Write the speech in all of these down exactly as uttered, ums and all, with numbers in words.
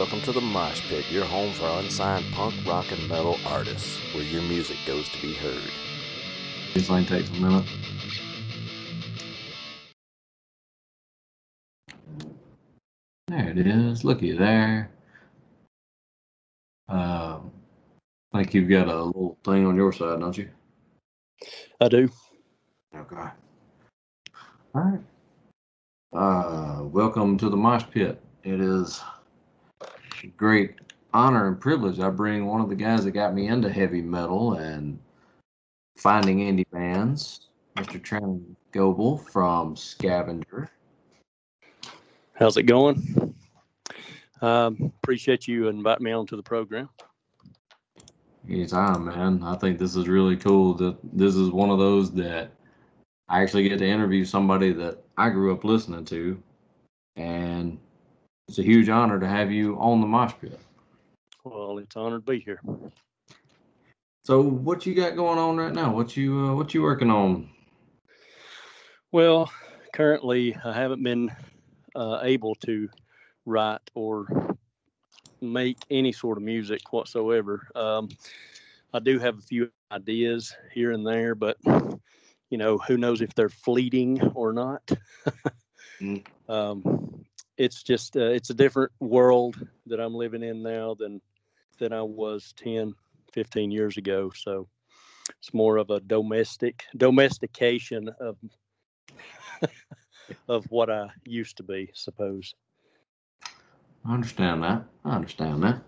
Welcome to the Mosh Pit, your home for unsigned punk, rock, and metal artists, where your music goes to be heard. This line takes a minute. There it is. Looky there. Uh, I think you've got a little thing on your side, don't you? I do. Okay. All right. Uh, welcome to the Mosh Pit. It is a great honor and privilege. I bring one of the guys that got me into heavy metal and finding indie bands, Mister Trent Goebel from Scavenger. How's it going? Um, appreciate you inviting me onto the program. Anytime, man. I think this is really cool. That this is one of those that I actually get to interview somebody that I grew up listening to, and it's a huge honor to have you on the Mosh Pit. Well, it's an honor to be here. So, what you got going on right now? What you uh, what you working on? Well, currently I haven't been uh, able to write or make any sort of music whatsoever. Um, I do have a few ideas here and there, but you know, who knows if they're fleeting or not. Mm. um, it's just uh, it's a different world that I'm living in now than than I was ten, fifteen years ago. So it's more of a domestic domestication of of what I used to be, suppose. I understand that. I understand that.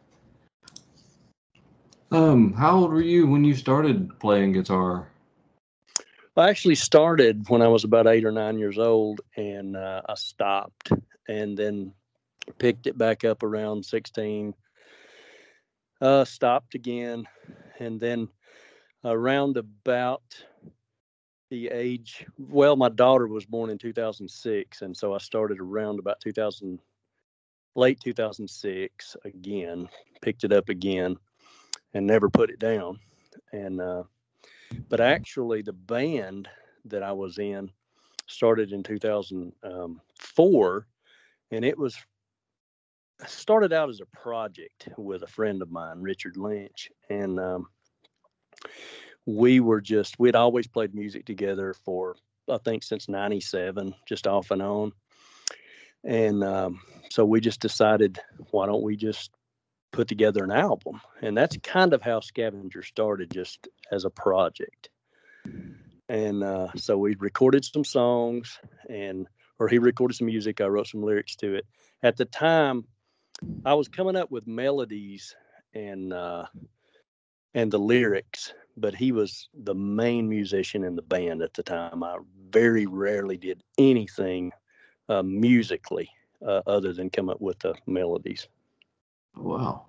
Um, how old were you when you started playing guitar? I actually started when I was about eight or nine years old, and uh, I stopped, and then picked it back up around sixteen. Uh, stopped again, and then around about the age, well, my daughter was born in two thousand six, and so I started around about two thousand, late two thousand six again, picked it up again, and never put it down. And uh, but actually, the band that I was in started in two thousand four, and it was started out as a project with a friend of mine, Richard Lynch, and um, we were just we'd always played music together for I think since ninety-seven, just off and on, and um, so we just decided, why don't we just put together an album? And that's kind of how Scavenger started, just as a project. And uh, so we recorded some songs, and or he recorded some music. I wrote some lyrics to it. At the time, I was coming up with melodies and uh, and the lyrics, but he was the main musician in the band at the time. I very rarely did anything uh, musically uh, other than come up with the melodies. Wow.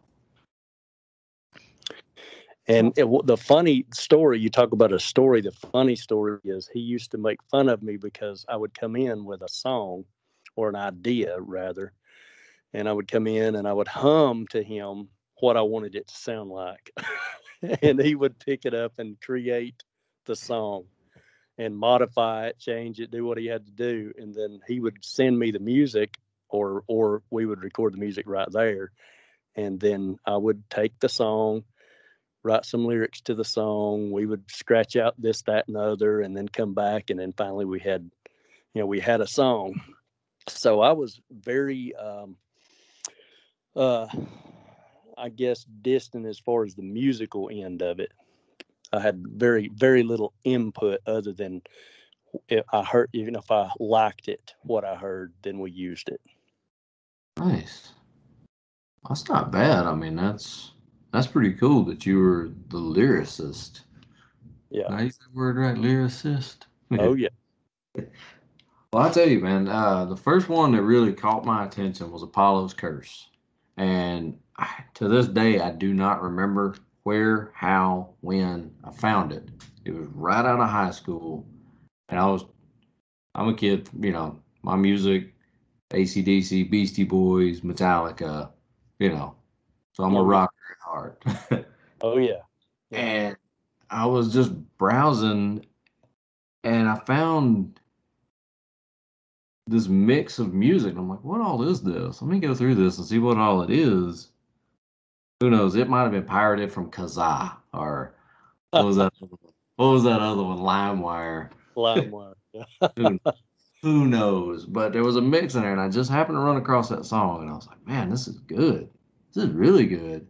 And it, the funny story, you talk about a story, the funny story is he used to make fun of me because I would come in with a song, or an idea rather, and I would come in and I would hum to him what I wanted it to sound like. And he would pick it up and create the song and modify it, change it, do what he had to do. And then he would send me the music, or or we would record the music right there. And then I would take the song, write some lyrics to the song. We would scratch out this, that, and the other, and then come back. And then finally we had, you know, we had a song. So I was very, um, uh, I guess, distant as far as the musical end of it. I had very, very little input other than if I heard, even if I liked it, what I heard, then we used it. Nice. That's not bad. I mean, that's that's pretty cool that you were the lyricist. Yeah. Did I use that word right? Lyricist? Oh, yeah. Well, I tell you, man, uh, the first one that really caught my attention was Apollo's Curse. And I, to this day, I do not remember where, how, when I found it. It was right out of high school. And I was, I'm a kid, you know, my music, A C D C, Beastie Boys, Metallica, you know. So I'm a Oh, yeah. rocker at heart. Oh, yeah. Yeah. And I was just browsing and I found this mix of music. I'm like, what all is this? Let me go through this and see what all it is. Who knows? It might have been pirated from Kazaa, or what was that? What was that other one? LimeWire. LimeWire. Yeah. who, who knows? But there was a mix in there, and I just happened to run across that song, and I was like, man, this is good. This is really good.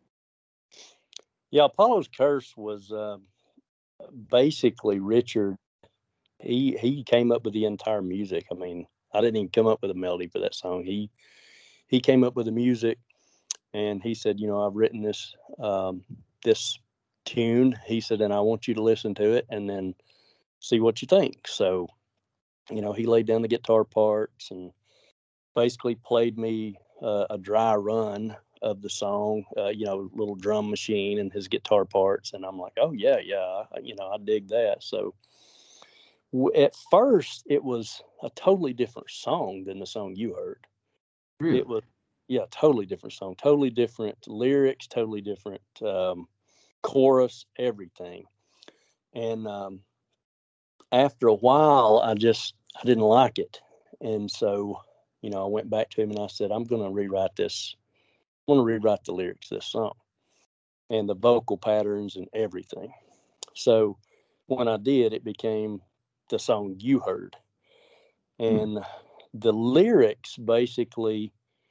Yeah, Apollo's Curse was uh, basically Richard. He he came up with the entire music. I mean, I didn't even come up with a melody for that song. He he came up with the music, and he said, you know, I've written this um, this tune. He said, and I want you to listen to it and then see what you think. So, you know, he laid down the guitar parts and basically played me uh, a dry run of the song, uh, you know, little drum machine and his guitar parts. And I'm like, oh, yeah, yeah, you know, I dig that. So w- at first, it was a totally different song than the song you heard. Really? It was, yeah, totally different song, totally different lyrics, totally different um, chorus, everything. And um, after a while, I just, I didn't like it. And so, you know, I went back to him and I said, I'm going to rewrite this. I want to rewrite the lyrics of this song and the vocal patterns and everything. So when I did, it became the song you heard. And the lyrics basically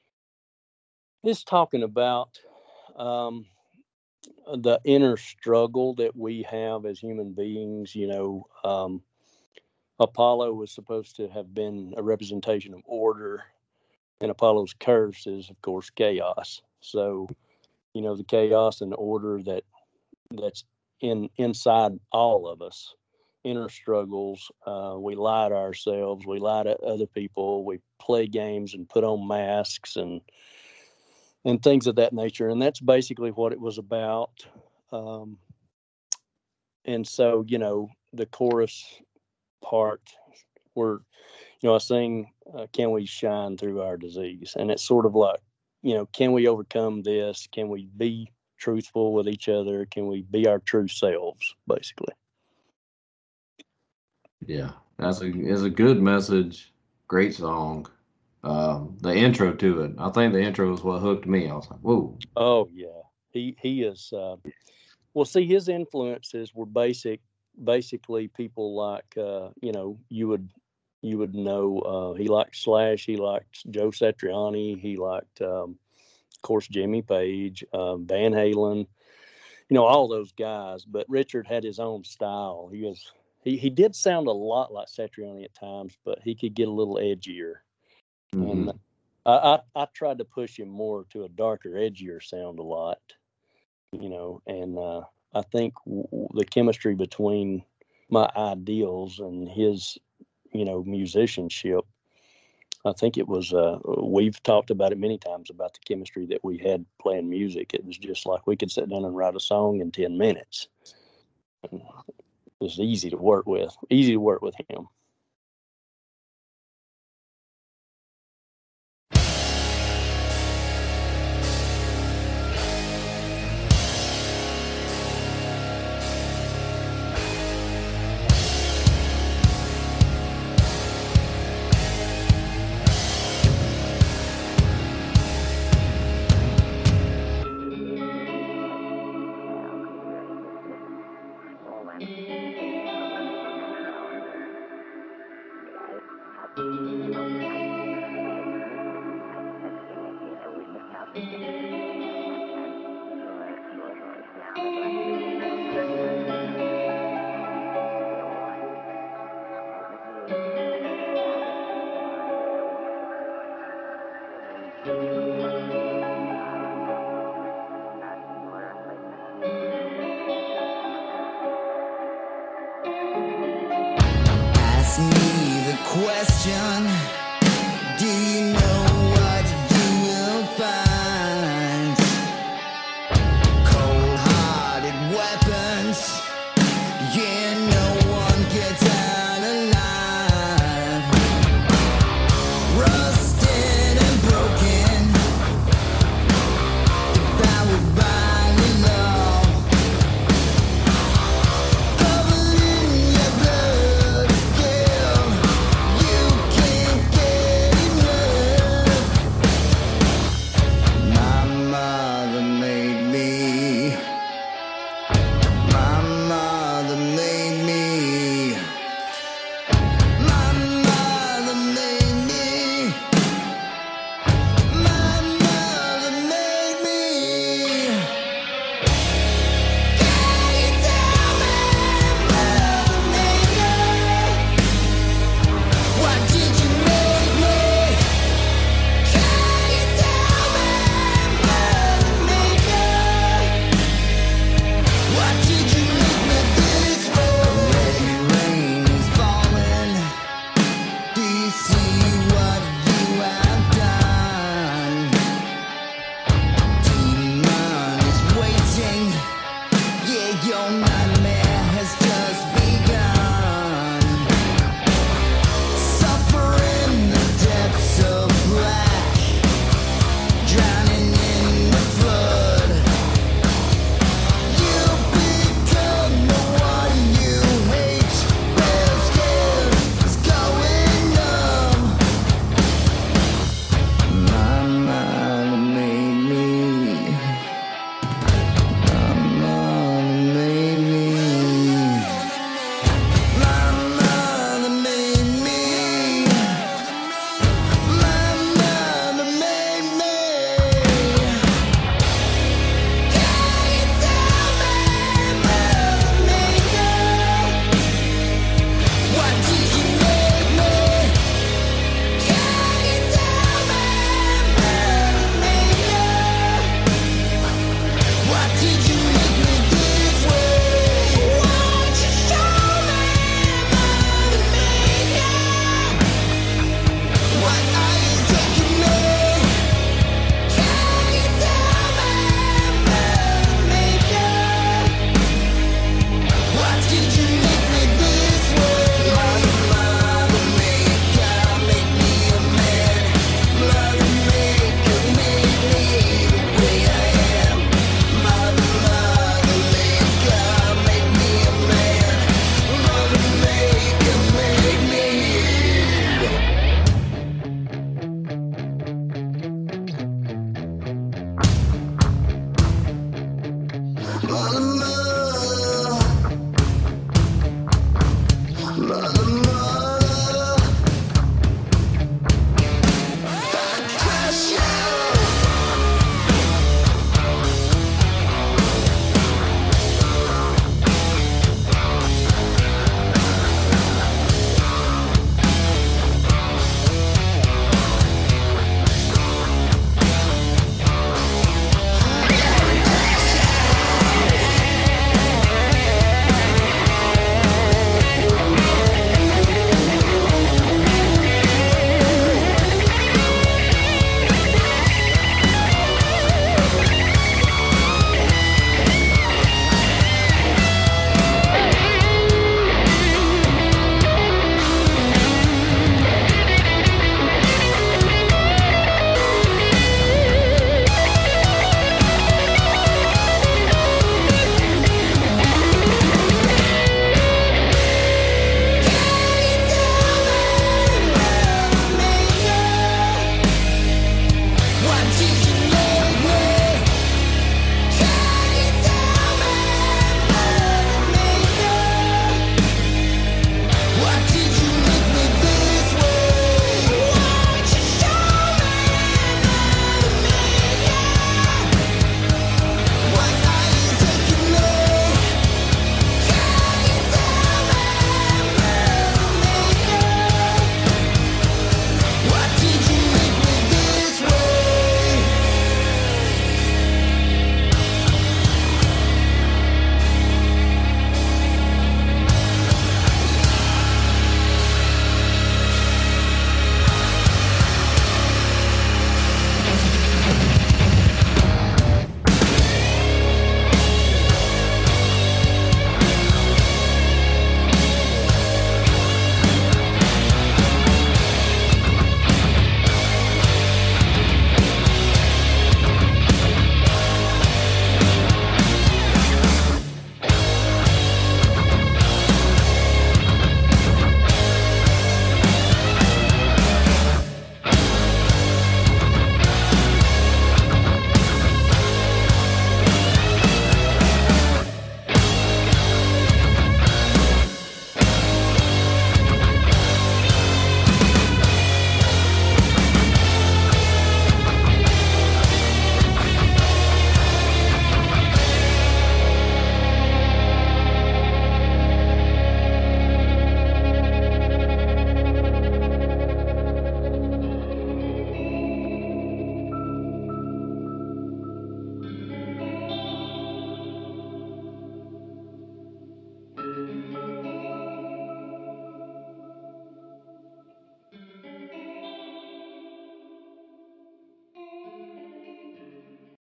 is talking about um, the inner struggle that we have as human beings. You know, um, Apollo was supposed to have been a representation of order, and Apollo's curse is, of course, chaos. So, you know, the chaos and the order that that's in inside all of us, inner struggles. Uh, we lie to ourselves. We lie to other people. We play games and put on masks and and things of that nature. And that's basically what it was about. Um, and so, you know, the chorus part where, you know, I sing, uh, can we shine through our disease? And it's sort of like, you know, can we overcome this? Can we be truthful with each other? Can we be our true selves, basically? Yeah, that's a it's a good message. Great song. Um, the intro to it, I think the intro is what hooked me. I was like, whoa. Oh yeah, he he is. Uh, well, see, his influences were basic, basically people like uh, you know you would you would know. Uh, he liked Slash. He liked Joe Satriani. He liked, um, of course, Jimmy Page, um, Van Halen. You know, all those guys. But Richard had his own style. He was he he did sound a lot like Satriani at times, but he could get a little edgier. Mm-hmm. And I, I I tried to push him more to a darker, edgier sound a lot, you know. And uh, I think w- the chemistry between my ideals and his, you know, musicianship, I think it was. Uh, we've talked about it many times about the chemistry that we had playing music. It was just like we could sit down and write a song in ten minutes. And it was easy to work with. Easy to work with him. Ask me the question, do you know what you will find? Cold-hearted weapons, yeah, no one gets out alive. Rusted and broken, devoured by the law. Covered in your blood, yeah, you can't get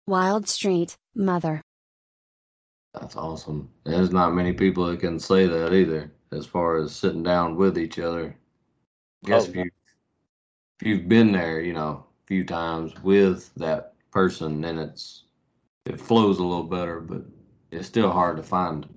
Wild Street, Mother. That's awesome. There's not many people that can say that either, as far as sitting down with each other. I guess Oh, if you if you've been there, you know, a few times with that person, then it's it flows a little better, but it's still hard to find.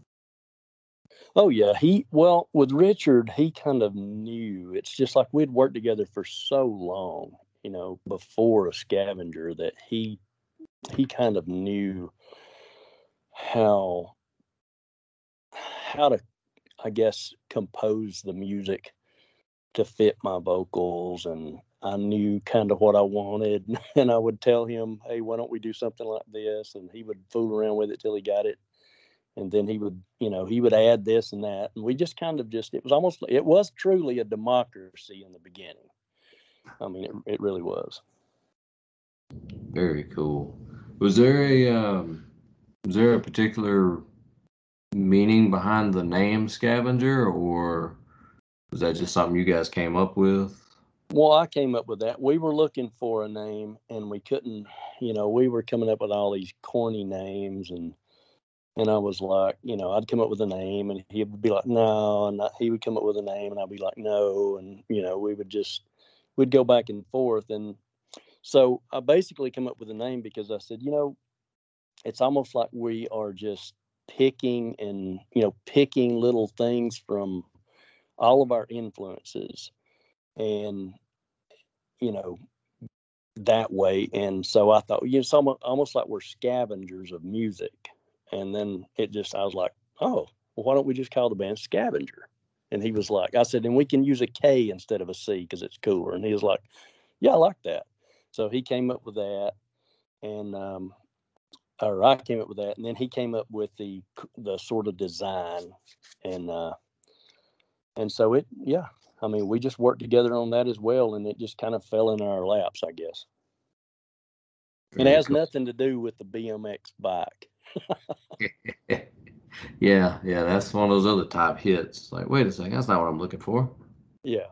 Oh yeah, he well with Richard, he kind of knew. It's just like we'd worked together for so long, you know, before a Scavenger that he he kind of knew how how to, I guess, compose the music to fit my vocals, and I knew kind of what I wanted, and I would tell him, "Hey, why don't we do something like this?" And he would fool around with it till he got it, and then he would, you know, he would add this and that, and we just kind of just, it was almost, it was truly a democracy in the beginning. I mean, it, it really was. Very cool. Was there a um, was there a particular meaning behind the name Scavenger, or was that just something you guys came up with? Well, I came up with that. We were looking for a name, and we couldn't, you know, we were coming up with all these corny names, and and I was like, you know, I'd come up with a name, and he would be like, no, and I, he would come up with a name, and I'd be like, no, and you know, we would just, we'd go back and forth, and so I basically come up with a name because I said, you know, it's almost like we are just picking and, you know, picking little things from all of our influences, and you know, that way. And so I thought, you know, it's almost, almost like we're scavengers of music. And then it just, I was like, oh, well, why don't we just call the band Scavenger? And he was like, I said, and we can use a K instead of a C because it's cooler. And he was like, yeah, I like that. So he came up with that, and um, or I came up with that, and then he came up with the the sort of design, and uh, and so it, yeah, I mean, we just worked together on that as well, and it just kind of fell in our laps, I guess. And it Very has cool. nothing to do with the B M X bike. Yeah, yeah, that's one of those other top hits. Like, wait a second, that's not what I'm looking for. Yeah.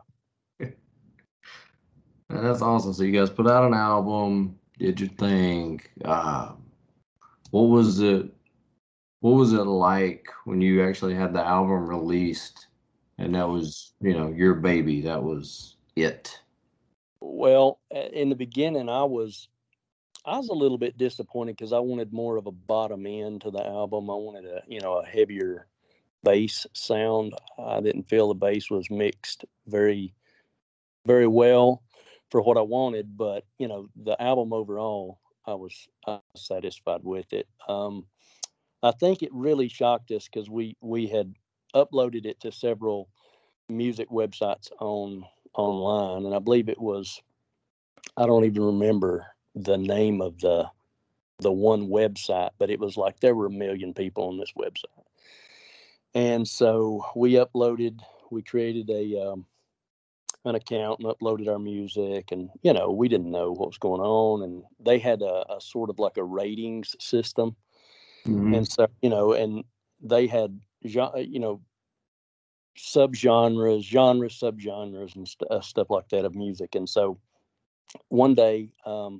And that's awesome. So you guys put out an album, did your thing. Uh, what was it? What was it like when you actually had the album released, and that was, you know, your baby? That was it. Well, in the beginning, I was I was a little bit disappointed because I wanted more of a bottom end to the album. I wanted a, you know, a heavier bass sound. I didn't feel the bass was mixed very, very well for what I wanted. But you know, the album overall, I was, I was satisfied with it. Um, I think it really shocked us because we we had uploaded it to several music websites on online, and I believe it was, I don't even remember the name of the the one website, but it was like there were a million people on this website. And so we uploaded, we created a um, an account and uploaded our music, and you know, we didn't know what was going on, and they had a, a sort of like a ratings system, Hmm. and so you know, and they had, you know, subgenres, genres, subgenres, and st- uh, stuff like that of music. And so one day, um,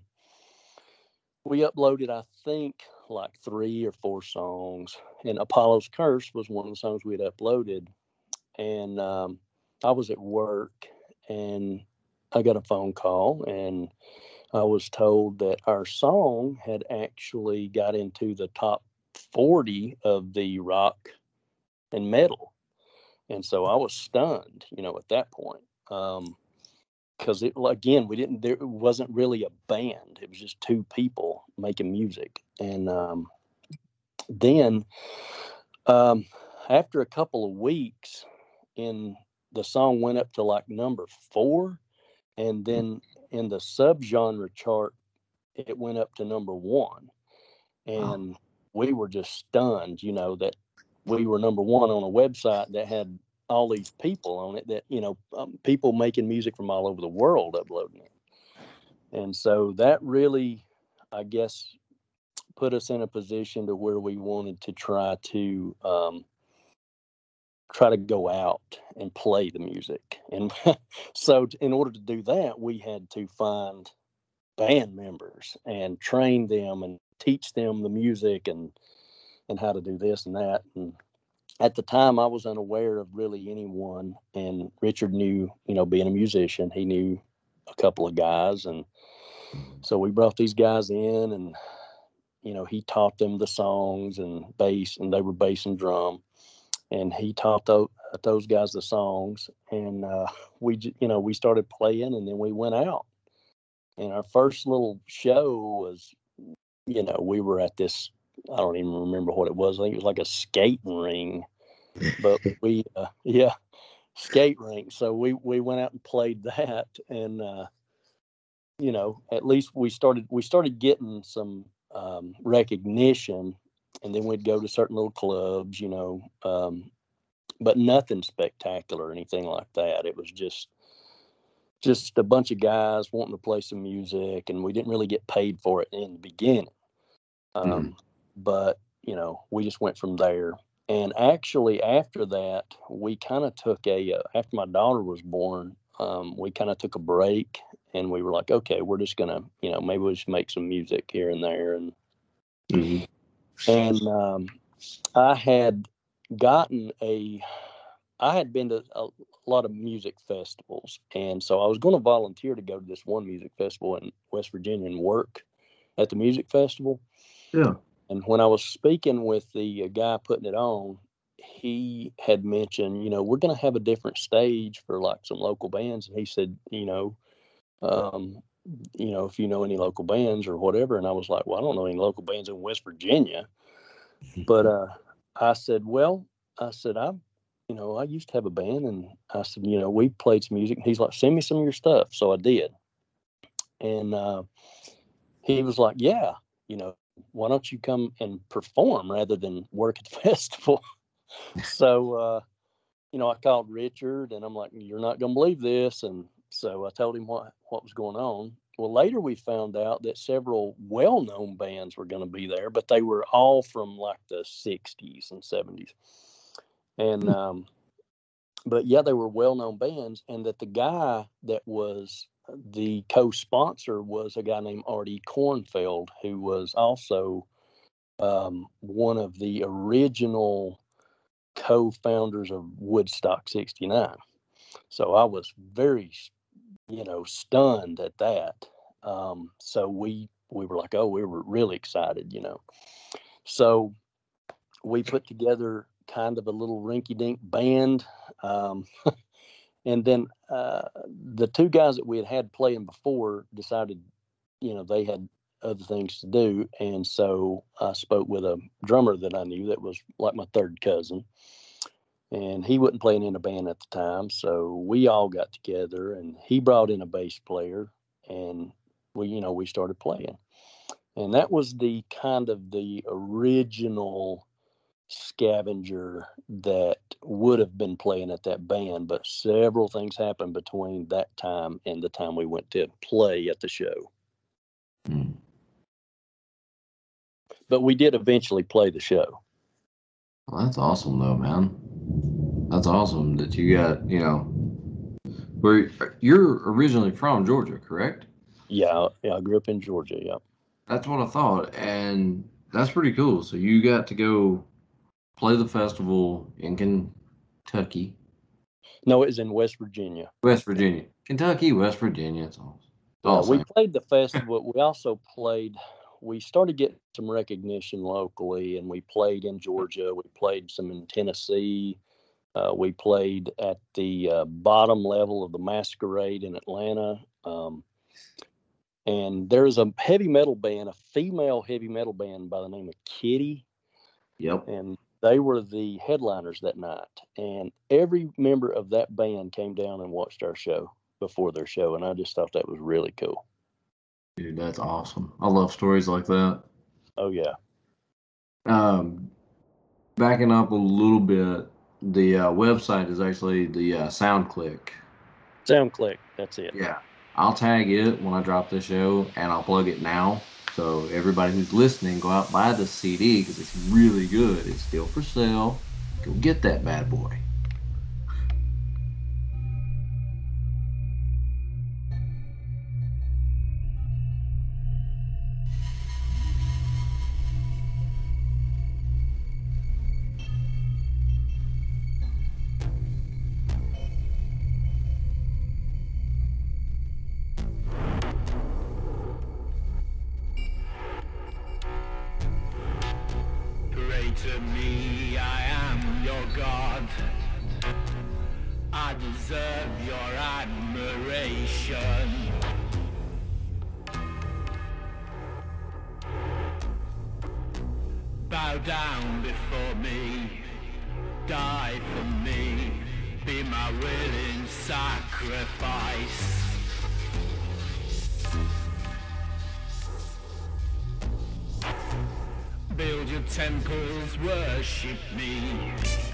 we uploaded, I think, like three or four songs, and Apollo's Curse was one of the songs we had uploaded. And um, I was at work, and I got a phone call, and I was told that our song had actually got into the top forty of the rock and metal. And so I was stunned, you know, at that point. Um, because it, again, we didn't, there wasn't really a band. It was just two people making music. And um, then um, after a couple of weeks, in the song went up to like number four, and then in the subgenre chart, it went up to number one. Wow. And we were just stunned, you know, that we were number one on a website that had all these people on it, that, you know, um, people making music from all over the world uploading it. And so that really, I guess, put us in a position to where we wanted to try to um, try to go out and play the music. And so in order to do that, we had to find band members and train them and teach them the music and and how to do this and that. And at the time, I was unaware of really anyone. And Richard knew, you know, being a musician, he knew a couple of guys. And so we brought these guys in, and, you know, he taught them the songs and bass, and they were bass and drum. And he taught those, those guys the songs. And uh, we, you know, we started playing, and then we went out. And our first little show was, you know, we were at this, I don't even remember what it was. I think it was like a skating ring, but we, uh, yeah, skate rink. So we, we went out and played that, and, uh, you know, at least we started, we started getting some um, recognition, and then we'd go to certain little clubs, you know, um, but nothing spectacular or anything like that. It was just, just a bunch of guys wanting to play some music, and we didn't really get paid for it in the beginning. Um, mm. But, you know, we just went from there. And actually after that, we kind of took a, uh, after my daughter was born, um, we kind of took a break, and we were like, okay, we're just going to, you know, maybe we'll just make some music here and there. And, mm-hmm. and um, I had gotten a, I had been to a lot of music festivals. And so I was going to volunteer to go to this one music festival in West Virginia and work at the music festival. Yeah. And when I was speaking with the guy putting it on, he had mentioned, you know, we're going to have a different stage for like some local bands. And he said, you know, um, you know, if you know any local bands or whatever. And I was like, well, I don't know any local bands in West Virginia. But uh, I said, well, I said, I'm, you know, I used to have a band, and I said, you know, we played some music. And he's like, send me some of your stuff. So I did. And uh, he was like, yeah, you know, why don't you come and perform rather than work at the festival? So, uh, you know, I called Richard, and I'm like, you're not going to believe this. And so I told him what, what was going on. Well, later we found out that several well-known bands were going to be there, but they were all from like the sixties and seventies. And, um, but yeah, they were well-known bands, and that the guy that was the co-sponsor was a guy named Artie Kornfeld, who was also um, one of the original co-founders of Woodstock sixty-nine. So I was very, you know, stunned at that. Um, so we, we were like, oh, we were really excited, you know. So we put together kind of a little rinky-dink band. Um, and then uh, the two guys that we had had playing before decided, you know, they had other things to do. And so I spoke with a drummer that I knew that was like my third cousin. And he wasn't playing in a band at the time. So we all got together, and he brought in a bass player, and we, you know, we started playing. And that was the kind of the original Scavenger that would have been playing at that band, but several things happened between that time and the time we went to play at the show. Mm. But we did eventually play the show. Well, that's awesome though, man. That's awesome that you got, you know, where you're originally from Georgia, correct? Yeah, yeah, I grew up in Georgia, yeah. That's what I thought, and that's pretty cool. So you got to go play the festival in Kentucky. No, it was in West Virginia. West Virginia. Kentucky, West Virginia. It's all, it's all yeah, we played the festival. We also played, we started getting some recognition locally, and we played in Georgia. We played some in Tennessee. Uh, we played at the uh, bottom level of the Masquerade in Atlanta. Um, and there's a heavy metal band, a female heavy metal band by the name of Kitty. Yep. And they were the headliners that night. And every member of that band came down and watched our show before their show. And I just thought that was really cool. Dude, that's awesome. I love stories like that. Oh, yeah. Um, backing up a little bit, the uh, website is actually the uh, SoundClick. SoundClick, that's it. Yeah. I'll tag it when I drop the show, and I'll plug it now. So everybody who's listening, go out, buy the C D, because it's really good. It's still for sale. Go get that bad boy. deserve your admiration. Bow down before me, die for me, be my willing sacrifice. Build your temples, worship me,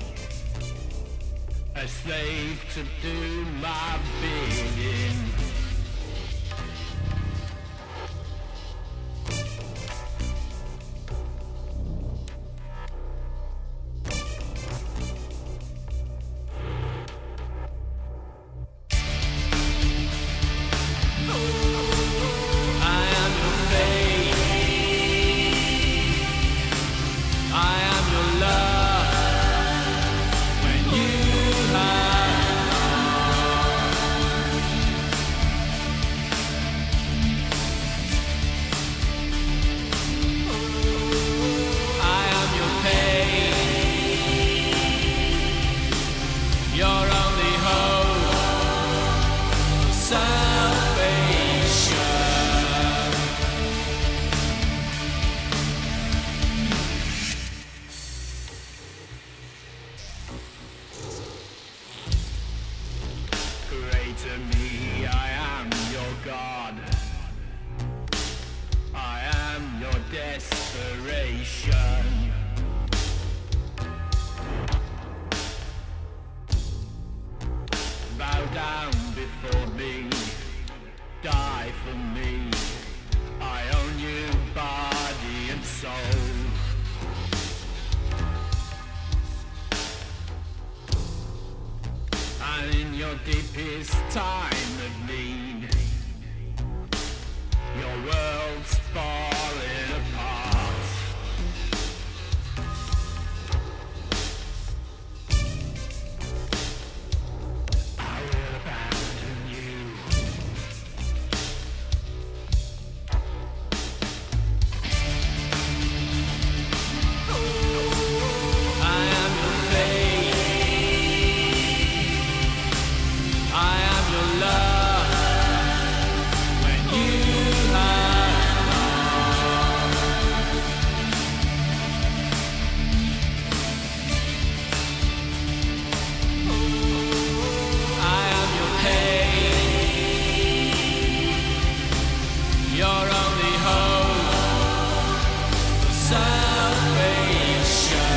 a slave to do my bidding. To me, I am your God. I am your desperation. Bow down before me, die for me. I own you, body and soul. And in your deepest time of need, your world's falling apart. I will abandon you. I am your fate. I am your love when you have gone. I am your pain, your only hope for salvation.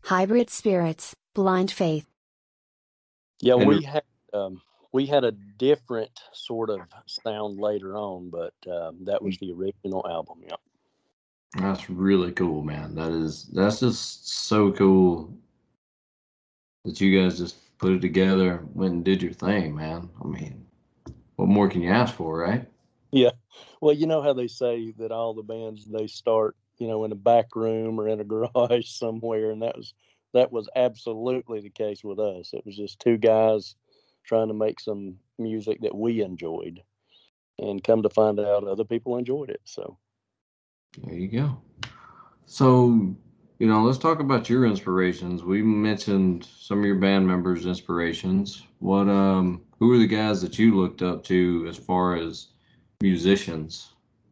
Hybrid Spirits, Blind Faith. Yeah, And- we had um, we had a different sort of sound later on, but um, that was the original album. Yeah. That's really cool, man. That is that's just so cool that you guys just put it together, went and did your thing, man. I mean, what more can you ask for, right? Yeah. Well, you know how they say that all the bands they start, you know, in a back room or in a garage somewhere, and that was that was absolutely the case with us. It was just two guys trying to make some music that we enjoyed, and come to find out other people enjoyed it. So There you go. So, you know, let's talk about your inspirations. We mentioned some of your band members' inspirations. What um who are the guys that you looked up to as far as musicians?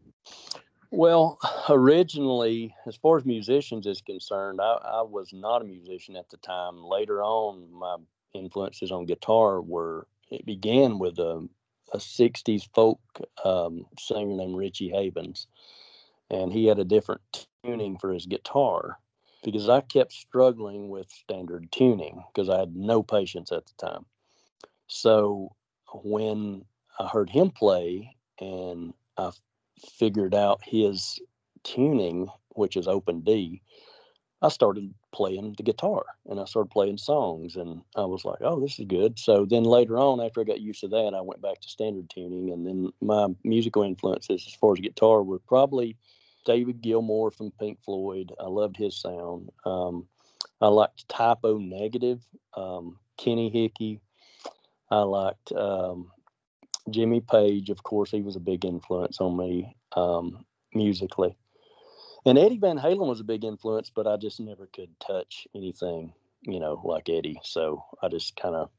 Well, originally, as far as musicians is concerned, I, I was not a musician at the time. Later on, my influences on guitar were, it began with a, a sixties folk um, singer named Richie Havens. And he had a different tuning for his guitar because I kept struggling with standard tuning because I had no patience at the time. So when I heard him play and I figured out his tuning, which is open D, I started playing the guitar and I started playing songs and I was like, oh, this is good. So then later on, after I got used to that, I went back to standard tuning. And then my musical influences as far as guitar were probably David Gilmour from Pink Floyd. I loved his sound. Um, I liked Type O Negative, um, Kenny Hickey. I liked um, Jimmy Page. Of course, he was a big influence on me um, musically. And Eddie Van Halen was a big influence, but I just never could touch anything, you know, like Eddie. So I just kind of,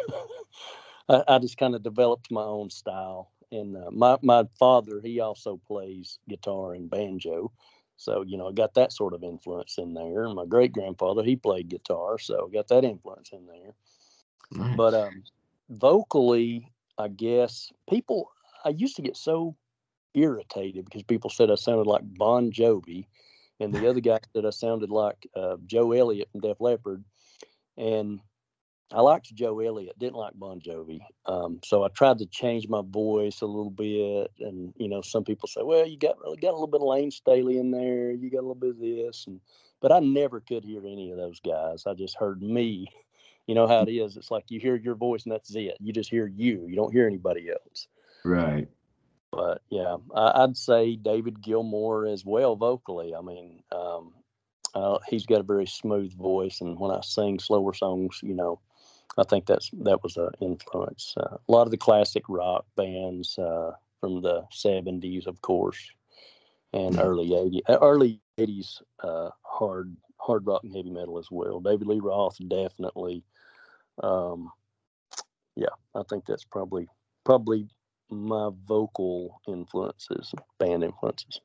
I, I just kind of developed my own style. And uh, my my father, he also plays guitar and banjo, so you know, I got that sort of influence in there. And my great grandfather, he played guitar, so got that influence in there. Nice. But um, vocally, I guess people, I used to get so irritated because people said I sounded like Bon Jovi, and the other guy said I sounded like uh, Joe Elliott from Def Leppard. And I liked Joe Elliott, didn't like Bon Jovi. Um, so I tried to change my voice a little bit. And, you know, some people say, well, you got really got a little bit of Lane Staley in there. You got a little bit of this. And, but I never could hear any of those guys. I just heard me. You know how it is. It's like you hear your voice and that's it. You just hear you. You don't hear anybody else. Right. But, yeah, I, I'd say David Gilmour as well vocally. I mean, um, uh, he's got a very smooth voice. And when I sing slower songs, you know, I think that's that was an influence. Uh, a lot of the classic rock bands uh, from the seventies, of course, and Yeah. early eighties, early eighties uh, hard hard rock and heavy metal as well. David Lee Roth, definitely. Um, yeah, I think that's probably probably my vocal influences, band influences.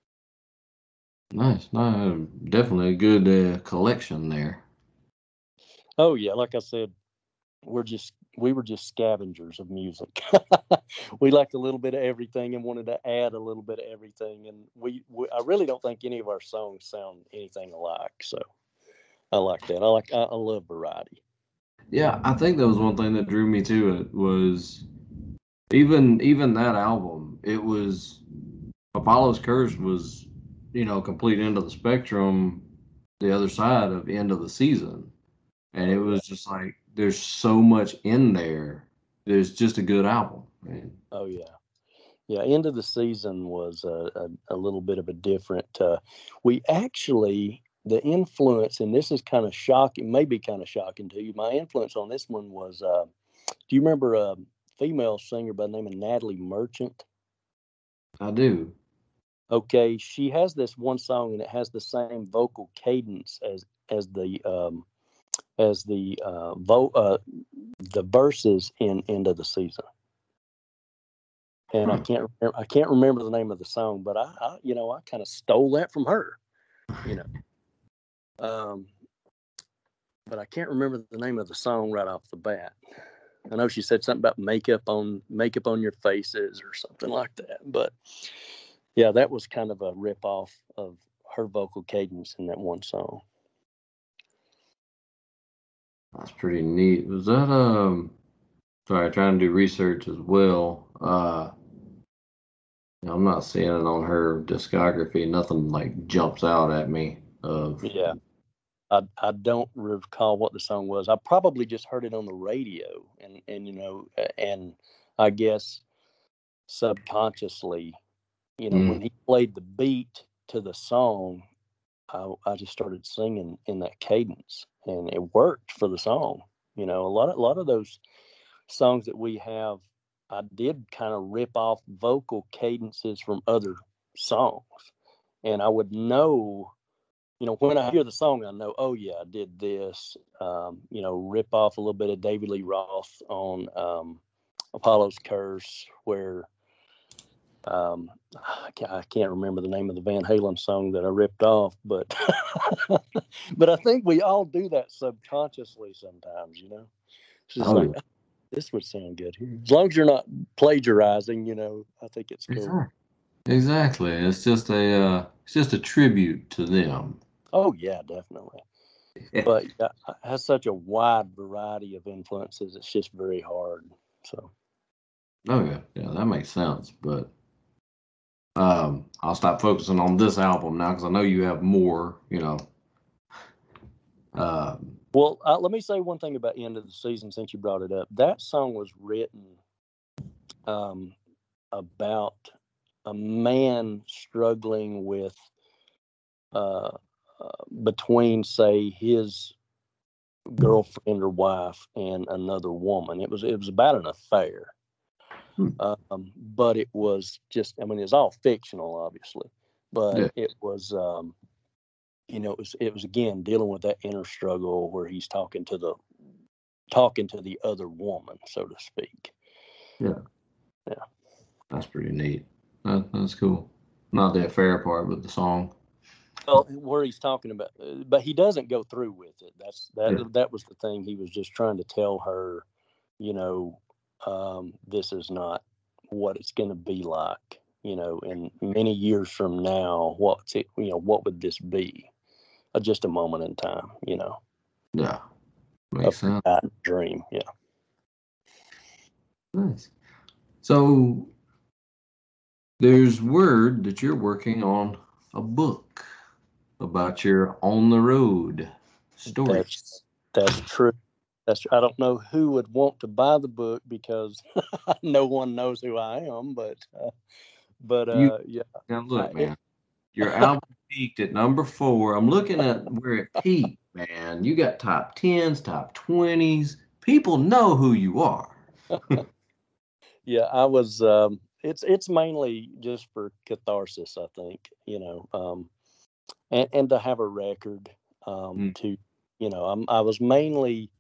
Nice. No, definitely a good uh, collection there. Oh yeah, like I said, we're just we were just scavengers of music. We liked a little bit of everything and wanted to add a little bit of everything. And we, we I really don't think any of our songs sound anything alike. So I like that. I like I, I love variety. Yeah, I think that was one thing that drew me to it was even even that album. It was Apollo's Curse was, you know, complete end of the spectrum, the other side of end of the season. And it was just like there's so much in there. There's just a good album, man. Oh yeah, yeah. End of the season was a, a, a little bit of a different. Uh, we actually the influence, and this is kind of shocking, maybe kind of shocking to you. My influence on this one was. Uh, do you remember a female singer by the name of Natalie Merchant? I do. Okay, she has this one song and it has the same vocal cadence as as the um, as the uh, vo- uh, the verses in End of the Season. And I Huh. can't remember, I can't remember the name of the song, but I, I you know I kind of stole that from her, you know. Um, but I can't remember the name of the song right off the bat. I know she said something about makeup on makeup on your faces or something like that. But yeah, that was kind of a rip off of her vocal cadence in that one song. That's pretty neat. Was that um? Sorry, trying to do research as well. Uh, I'm not seeing it on her discography. Nothing like jumps out at me. Of Yeah. I, I don't recall what the song was. I probably just heard it on the radio, and, and you know, and I guess subconsciously, you know, Mm. when he played the beat to the song, I, I just started singing in that cadence, and it worked for the song. You know, a lot of, a lot of those songs that we have, I did kind of rip off vocal cadences from other songs, and I would know, you know, when I hear the song, I know, oh yeah, I did this. Um, you know, rip off a little bit of David Lee Roth on um, Apollo's Curse, where um, I, can't, I can't remember the name of the Van Halen song that I ripped off, but but I think we all do that subconsciously sometimes. You know, it's just Oh, like, yeah. this would sound good here, as long as you're not plagiarizing. You know, I think it's cool. Exactly. Exactly. It's just a uh, it's just a tribute to them. Oh yeah, definitely. But yeah, it has such a wide variety of influences. It's just very hard. So Oh yeah, yeah, that makes sense. But um, I'll stop focusing on this album now because I know you have more. You know. Um, well, uh, let me say one thing about End of the Season since you brought it up. That song was written um, about a man struggling with uh, uh, between, say, his girlfriend or wife and another woman. It was it was about an affair, Hmm. um, but it was just, I mean, it's all fictional, obviously, but Yeah. it was, um, you know, it was it was again dealing with that inner struggle where he's talking to the talking to the other woman, so to speak. Yeah. Yeah. That's pretty neat. That, that's cool. Not the affair part, but the song. Well, where he's talking about, but he doesn't go through with it. That's that. Yeah. That was the thing. He was just trying to tell her, you know, um, this is not what it's going to be like. You know, in many years from now, what's it? You know, what would this be? Uh, just a moment in time. You know, Yeah. a Makes sense. forgotten dream. Yeah. Nice. So there's word that you're working on a book about your on the road stories. That's that's true. That's I don't know who would want to buy the book because no one knows who I am, but uh, but You uh, yeah. now look, I- it- man. Your album peaked at number four. I'm looking at where it peaked, man. You got top tens, top twenties. People know who you are. Yeah, I was. Um, it's it's mainly just for catharsis, I think. You know, um, and and to have a record. Um, Mm. To, you know, I'm I was mainly.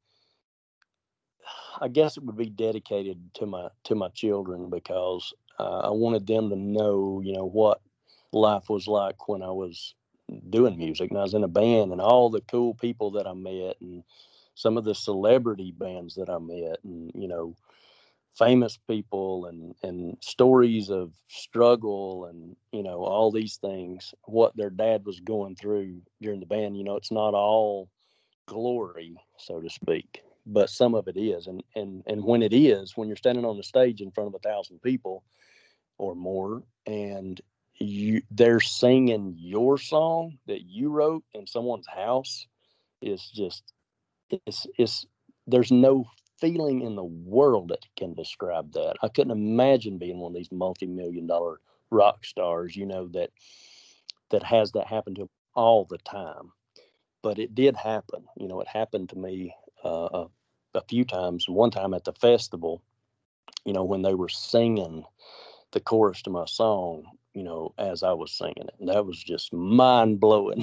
I guess it would be dedicated to my to my children because uh, I wanted them to know, you know, what life was like when I was doing music and I was in a band, and all the cool people that I met, and some of the celebrity bands that I met, and you know, famous people, and and stories of struggle, and you know, all these things, what their dad was going through during the band. You know, it's not all glory, so to speak, but some of it is. And and and when it is, when you're standing on the stage in front of a thousand people or more, and you they're singing your song that you wrote in someone's house, is just it's it's there's no feeling in the world that can describe that. I couldn't imagine being one of these multi-million dollar rock stars, you know, that that has that happen to them all the time. But it did happen. You know, it happened to me uh, a, a few times. One time at the festival, you know, when they were singing the chorus to my song, you know, as I was singing it, and that was just mind blowing.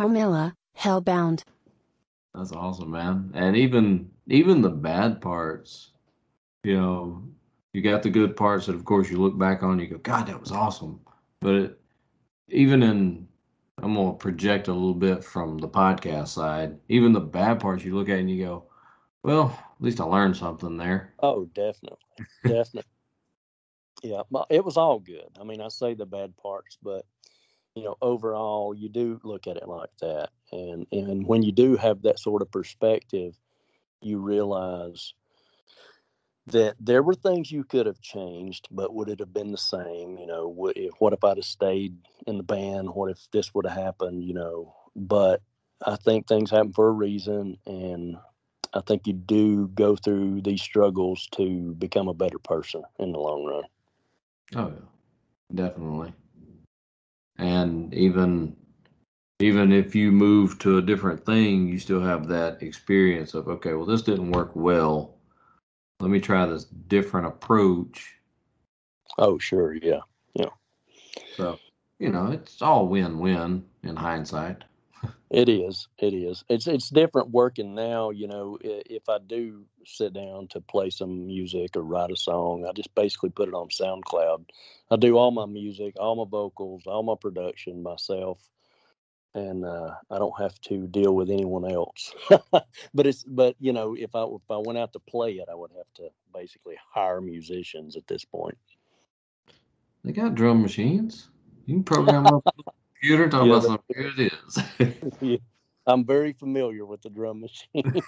Carmilla, Hellbound. That's awesome, man. And even even the bad parts, you know, you got the good parts that, of course, you look back on, you go, God, that was awesome. But it, even in, I'm gonna project a little bit from the podcast side. Even the bad parts, you look at and you go, well, at least I learned something there. Oh, definitely, definitely. Yeah, but it was all good. I mean, I say the bad parts, but you know, overall, you do look at it like that, and and when you do have that sort of perspective, you realize that there were things you could have changed, but would it have been the same? You know, what if, what if I'd have stayed in the band? What if this would have happened? You know, but I think things happen for a reason, and I think you do go through these struggles to become a better person in the long run. Oh yeah, definitely. And even even if you move to a different thing, you still have that experience of, okay, well, this didn't work well. Let me try this different approach. Oh, sure, yeah, yeah. So, you know, it's all win-win in hindsight. It is. It is. It's it's different working now. You know, i- if I do sit down to play some music or write a song, I just basically put it on SoundCloud. I do all my music, all my vocals, all my production myself, and uh, I don't have to deal with anyone else. But it's but you know, if I if I went out to play it, I would have to basically hire musicians at this point. They got drum machines. You can program up on the computer, talk Yeah, about something. Here it is. yeah. I'm very familiar with the drum machine.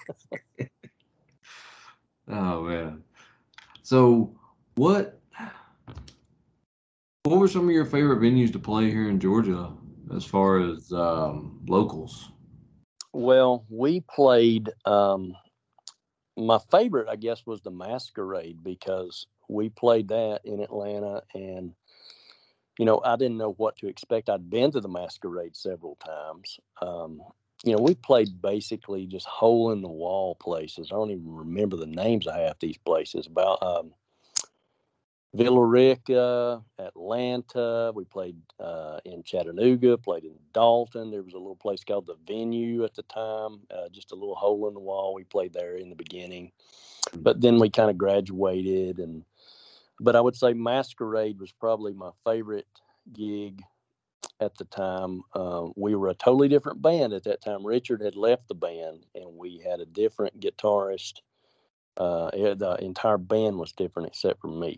Oh man. So what what were some of your favorite venues to play here in Georgia as far as um, locals? Well, we played. Um, my favorite, I guess, was the Masquerade because we played that in Atlanta, and you know, I didn't know what to expect. I'd been to the Masquerade several times. Um, you know, we played basically just hole in the wall places. I don't even remember the names of half these places. About um, Villa Rica, Atlanta. We played uh, in Chattanooga, played in Dalton. There was a little place called the Venue at the time, uh, just a little hole in the wall. We played there in the beginning, but then we kind of graduated. And but I would say Masquerade was probably my favorite gig at the time. Uh, we were a totally different band at that time. Richard had left the band, and we had a different guitarist. Uh, the entire band was different except for me.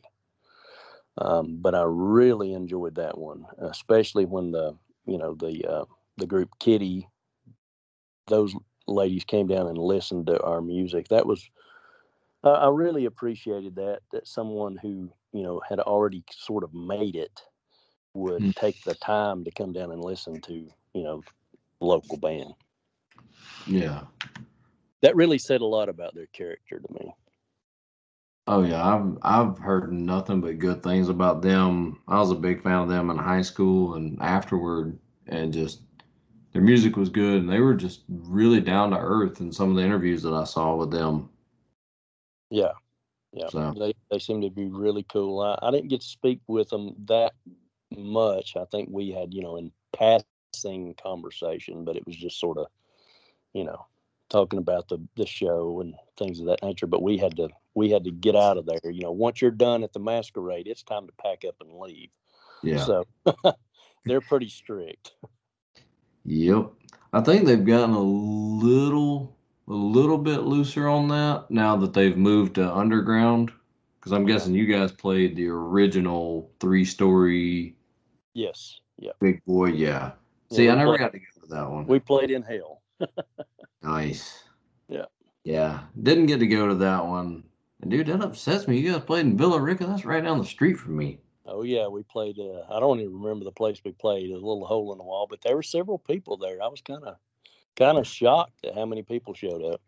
Um, but I really enjoyed that one, especially when the you know the uh, the group Kitty, those ladies came down and listened to our music. That was uh, I really appreciated that that someone who you know had already sort of made it would Mm. take the time to come down and listen to you know local band. Yeah. That really said a lot about their character to me. Oh yeah, I've I've heard nothing but good things about them. I was a big fan of them in high school and afterward, and just their music was good, and they were just really down to earth in some of the interviews that I saw with them. Yeah, yeah, So they they seem to be really cool. I, I didn't get to speak with them that much. I think we had you know in passing conversation, but it was just sort of you know talking about the the show and things of that nature. But we had to we had to get out of there. You know, once you're done at the Masquerade, it's time to pack up and leave. yeah, So they're pretty strict. yep. I think they've gotten a little a little bit looser on that now that they've moved to underground. Because I'm Yeah. guessing you guys played the original three story Yes. Yeah. Big Boy. Yeah. Yeah, See, I we never played- got to go to that one. We played in hell. Nice. Yeah. Yeah. Didn't get to go to that one. And dude, that upsets me. You guys played in Villa Rica. That's right down the street from me. Oh yeah, we played. Uh, I don't even remember the place we played. A little hole in the wall, but there were several people there. I was kind of kind of shocked at how many people showed up.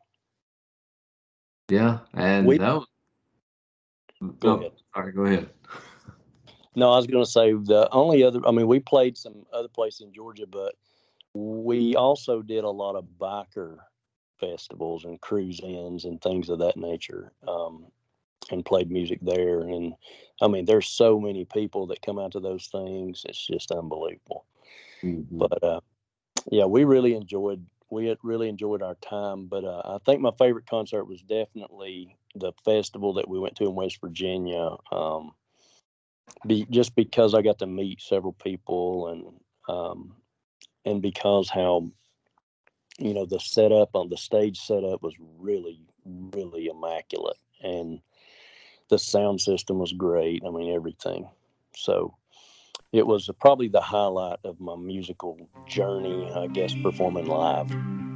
Yeah. And We- that was. Go oh, ahead. Sorry, go ahead. No, I was going to say the only other. I mean, we played some other places in Georgia, but we also did a lot of biker festivals and cruise ins and things of that nature, um, and played music there. And I mean, there's so many people that come out to those things. It's just unbelievable. Mhm. But uh, yeah, we really enjoyed we had really enjoyed our time. But uh, I think my favorite concert was definitely the festival that we went to in West Virginia. Um, be, just because I got to meet several people, and um, and because how, you know, the setup on the stage setup was really, really immaculate, and the sound system was great. I mean, everything. So it was probably the highlight of my musical journey, I guess, performing live.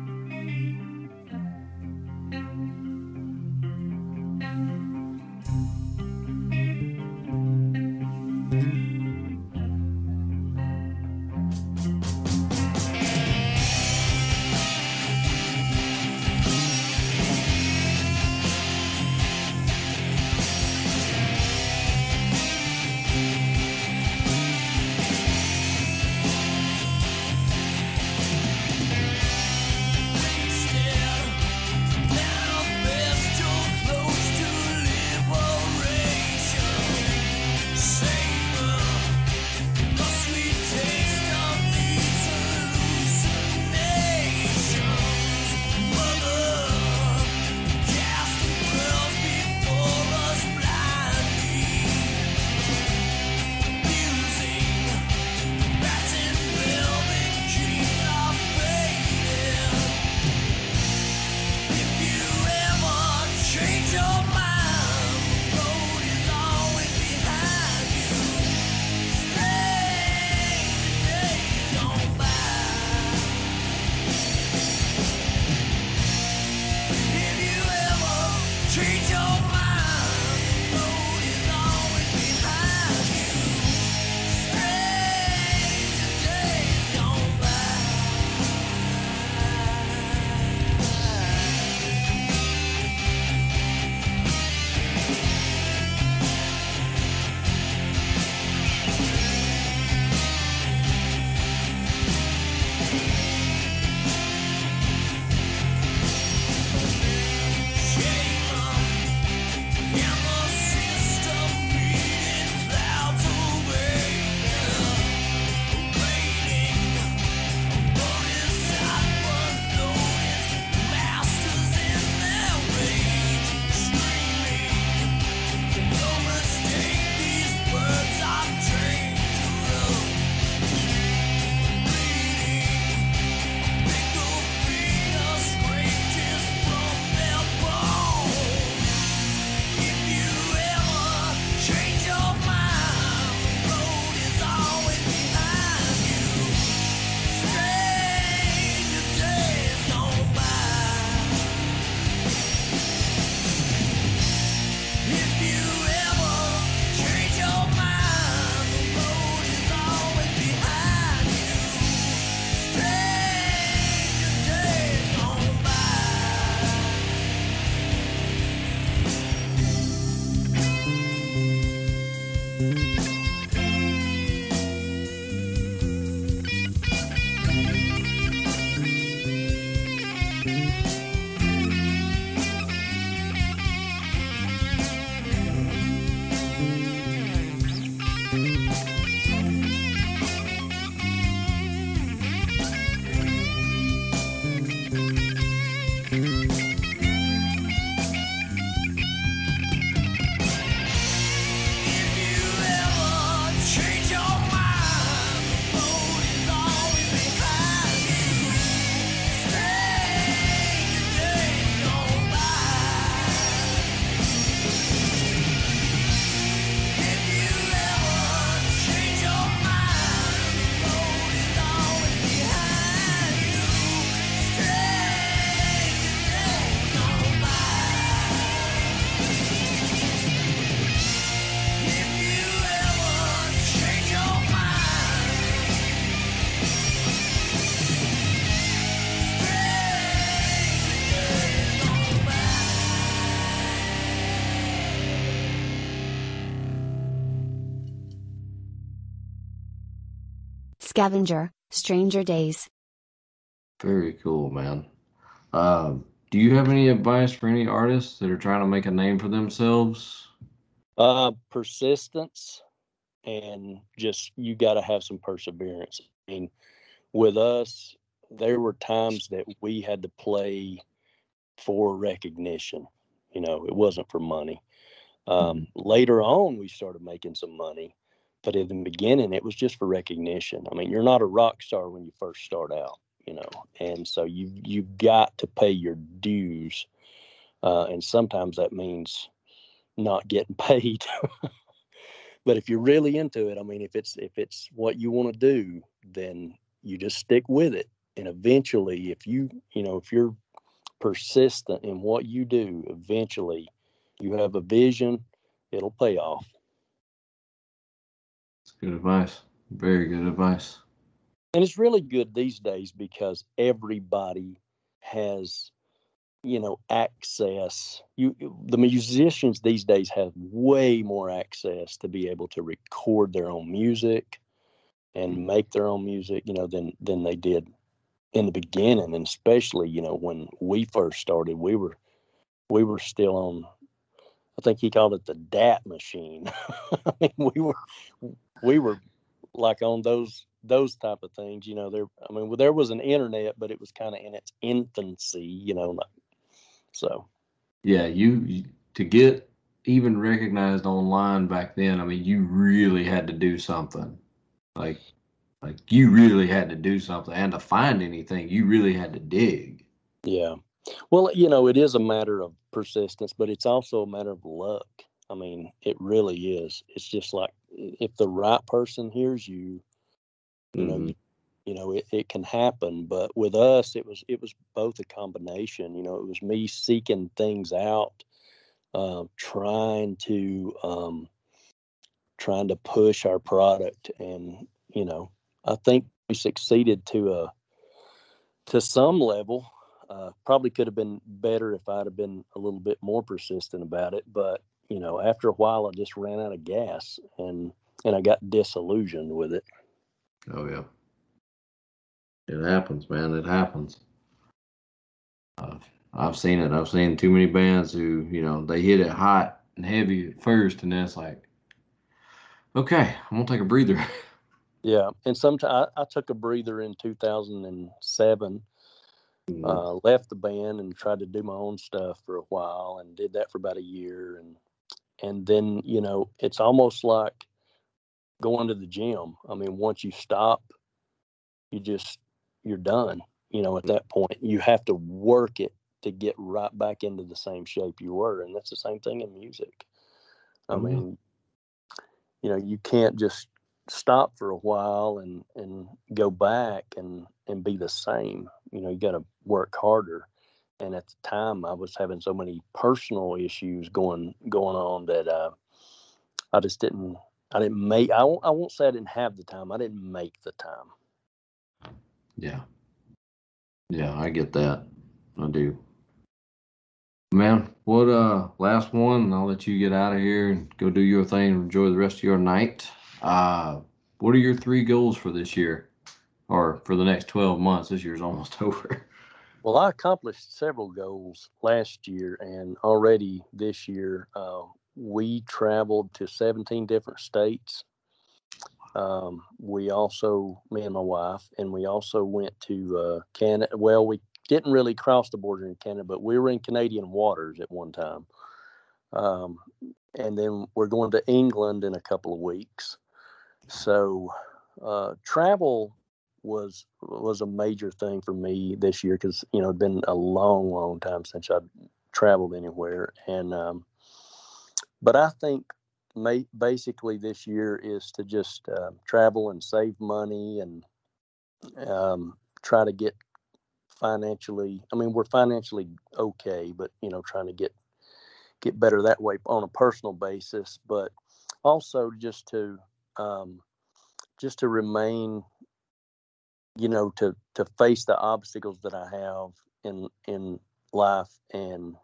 Scavenger, Stranger Days. Very cool, man. Um, do you have any advice for any artists that are trying to make a name for themselves? Uh, persistence, and just you got to have some perseverance. I mean, with us, there were times that we had to play for recognition. You know, it wasn't for money. Um, later on, we started making some money, but in the beginning, it was just for recognition. I mean, you're not a rock star when you first start out, you know, and so you you've got to pay your dues, uh, and sometimes that means not getting paid. But if you're really into it, I mean, if it's if it's what you want to do, then you just stick with it, and eventually, if you you know if you're persistent in what you do, eventually you have a vision, it'll pay off. That's good advice. Very good advice. And it's really good these days because everybody has, you know, access. You, the musicians these days have way more access to be able to record their own music and make their own music, you know, than than they did in the beginning. And especially, you know, when we first started, we were we were still on, I think he called it the D A T machine. I mean, we were we were like on those those type of things, you know. There, I mean, well, there was an internet, but it was kind of in its infancy, you know. So, yeah, you, you to get even recognized online back then. I mean, you really had to do something. Like, like you really had to do something, and to find anything, you really had to dig. Yeah. Well, you know, it is a matter of persistence, but it's also a matter of luck. I mean, it really is. It's just like if the right person hears you, you know, Mhm. you, you know, it, it can happen. But with us, it was it was both a combination. You know, it was me seeking things out, uh, trying to um, trying to push our product, and you know, I think we succeeded to a to some level. Uh, probably could have been better if I'd have been a little bit more persistent about it. But you know, after a while, I just ran out of gas, and and I got disillusioned with it. Oh yeah, it happens, man. It happens. I've I've seen it. I've seen too many bands who, you know, they hit it hot and heavy at first, and then it's like, okay, I'm gonna take a breather. Yeah, and sometimes I, I took a breather in two thousand seven. Mhm. Uh, left the band and tried to do my own stuff for a while, and did that for about a year, and and then you know it's almost like going to the gym. I mean, once you stop, you just you're done. You know, at that point, you have to work it to get right back into the same shape you were, and that's the same thing in music. I Oh, yeah. mean, you know, you can't just stop for a while and and go back and and be the same. You know, you got to work harder. And at the time, I was having so many personal issues going going on that uh, I just didn't. I didn't make. I won't, I won't say I didn't have the time. I didn't make the time. Yeah. Yeah, I get that. I do. Man, what uh last one, and I'll let you get out of here and go do your thing and enjoy the rest of your night. Uh what are your three goals for this year? Or for the next twelve months? This year's almost over. Well, I accomplished several goals last year, and already this year, uh, we traveled to seventeen different states. Um, we also, me and my wife, and we also went to uh, Canada. Well, we didn't really cross the border in Canada, but we were in Canadian waters at one time. Um, and then we're going to England in a couple of weeks. So uh, travel was was a major thing for me this year because you know it'd been a long, long time since I'd traveled anywhere, and um, but I think may, basically this year is to just uh, travel and save money and um, try to get financially. I mean, we're financially okay, but you know, trying to get get better that way on a personal basis, but also just to um, just to remain, you know, to to face the obstacles that I have in in life and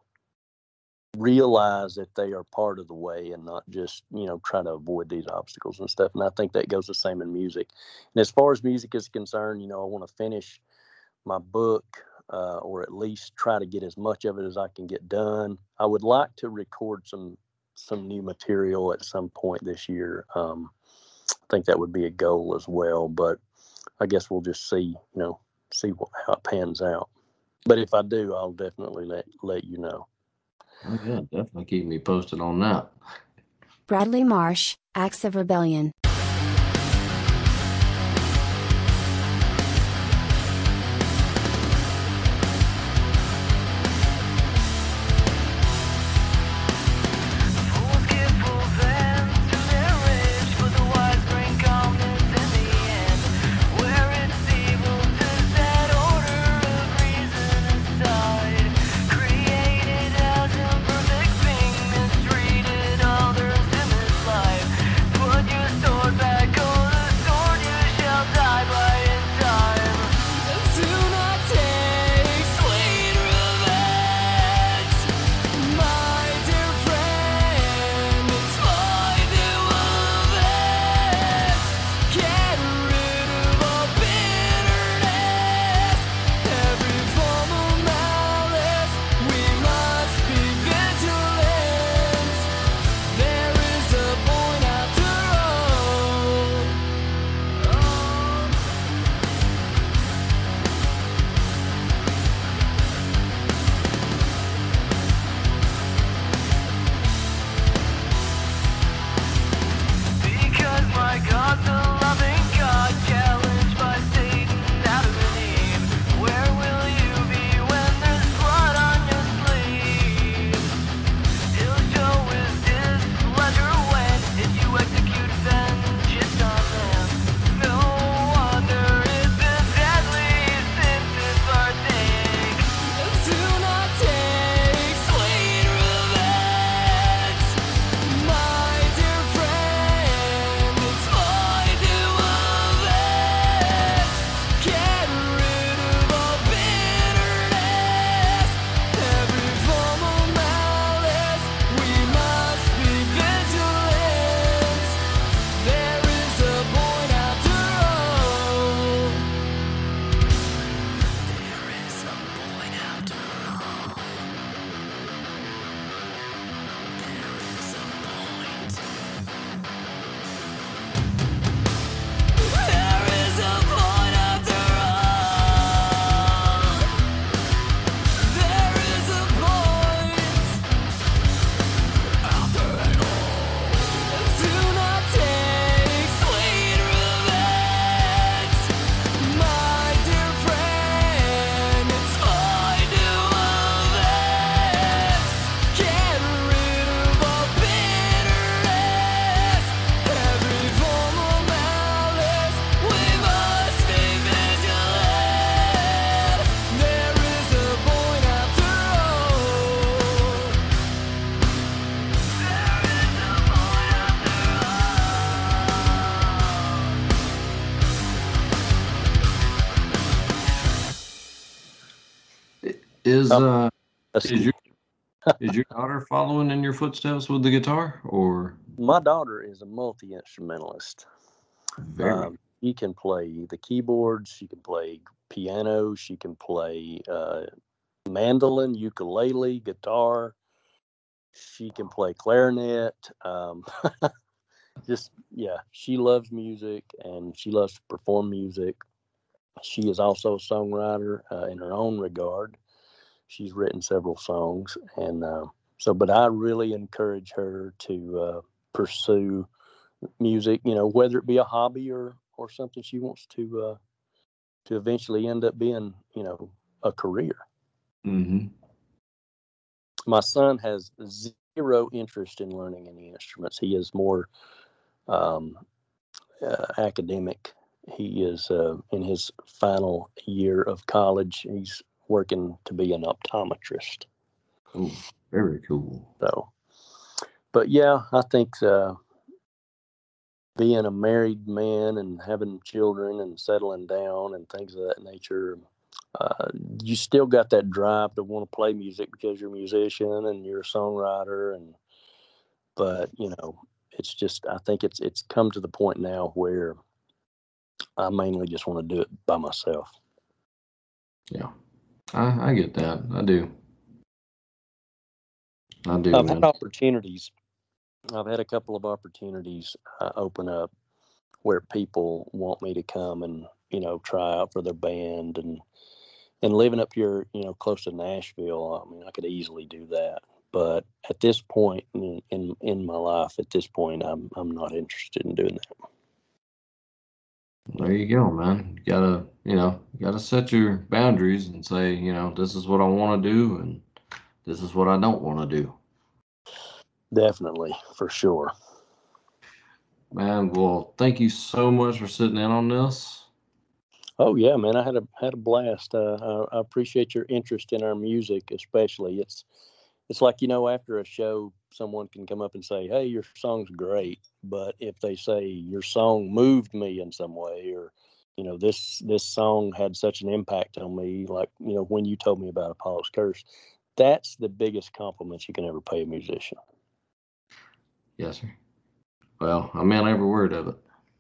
realize that they are part of the way and not just, you know, try to avoid these obstacles and stuff. And I think that goes the same in music. And as far as music is concerned, you know, I want to finish my book uh, or at least try to get as much of it as I can get done. I would like to record some some new material at some point this year. Um, I think that would be a goal as well, but I guess we'll just see, you know, see what, how it pans out. But if I do, I'll definitely let let you know. Oh, yeah, definitely keep me posted on that. Bradley Marsh, Acts of Rebellion. Is uh That's is your is your daughter following in your footsteps with the guitar, or My daughter is a multi-instrumentalist. very? Um, she can play the keyboards, she can play piano, she can play uh, mandolin, ukulele, guitar. She can play clarinet. Um, just, yeah, she loves music and she loves to perform music. She is also a songwriter uh, in her own regard. She's written several songs. And uh, so, but I really encourage her to uh, pursue music, you know, whether it be a hobby or, or something she wants to, uh, to eventually end up being, you know, a career. Mm-hmm. My son has zero interest in learning any instruments. He is more um, uh, academic. He is uh, in his final year of college. He's working to be an optometrist. Oh, very cool. So, but yeah, I think uh, being a married man and having children and settling down and things of that nature, uh, you still got that drive to want to play music because you're a musician and you're a songwriter. And but you know, it's just I think it's it's come to the point now where I mainly just want to do it by myself. Yeah, I, I get that. I do. I do, I've man. had opportunities. I've had a couple of opportunities uh, open up where people want me to come and you know, try out for their band. And and living up here, you know, close to Nashville, I mean, I could easily do that. But at this point in, in, in my life, at this point, I'm I'm not interested in doing that. There you go, man. You gotta, you know, you gotta set your boundaries and say, you know, this is what I want to do, and this is what I don't want to do. Definitely, for sure. Man, well, thank you so much for sitting in on this. Oh yeah, man, I had a had a blast. Uh, I, I appreciate your interest in our music, especially. It's it's like, you know, after a show, someone can come up and say, "Hey, your song's great," but if they say your song moved me in some way, or you know, this this song had such an impact on me, like, you know, when you told me about Apollo's Curse, that's the biggest compliment you can ever pay a musician. Yes, sir. Well, I meant every word of it.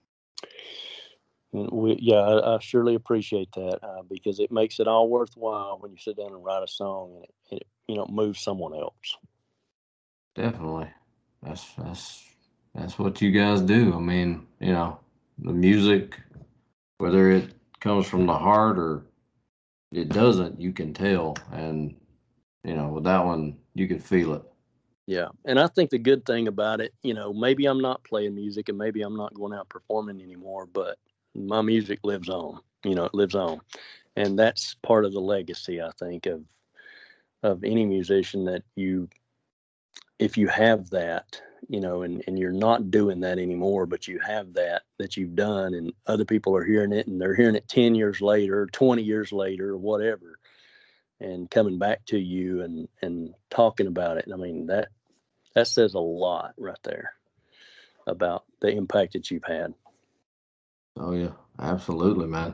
We, yeah, I, I surely appreciate that uh, because it makes it all worthwhile when you sit down and write a song and it, it you know, moves someone else. Definitely. That's that's that's what you guys do. I mean, you know, the music, whether it comes from the heart or it doesn't, you can tell. And, you know, with that one, you can feel it. Yeah. And I think the good thing about it, you know, maybe I'm not playing music and maybe I'm not going out performing anymore, but my music lives on, you know, it lives on. And that's part of the legacy, I think, of of any musician, that you, if you have that, you know, and, and you're not doing that anymore, but you have that, that you've done, and other people are hearing it, and they're hearing it ten years later, twenty years later, or whatever, and coming back to you and, and talking about it. I mean, that, that says a lot right there about the impact that you've had. Oh yeah, absolutely, man.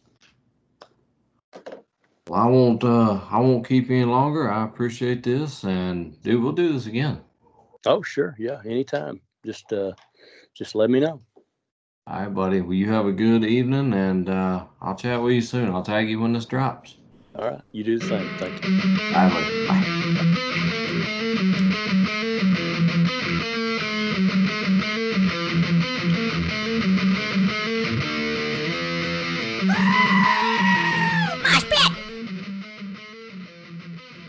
Well, I won't uh I won't keep you any longer. I appreciate this, and dude, we'll do this again. Oh, sure. Yeah. Anytime. Just, uh, just let me know. All right, buddy. Well, you have a good evening, and uh, I'll chat with you soon. I'll tag you when this drops. All right. You do the same. Thank you. All right, buddy. Bye.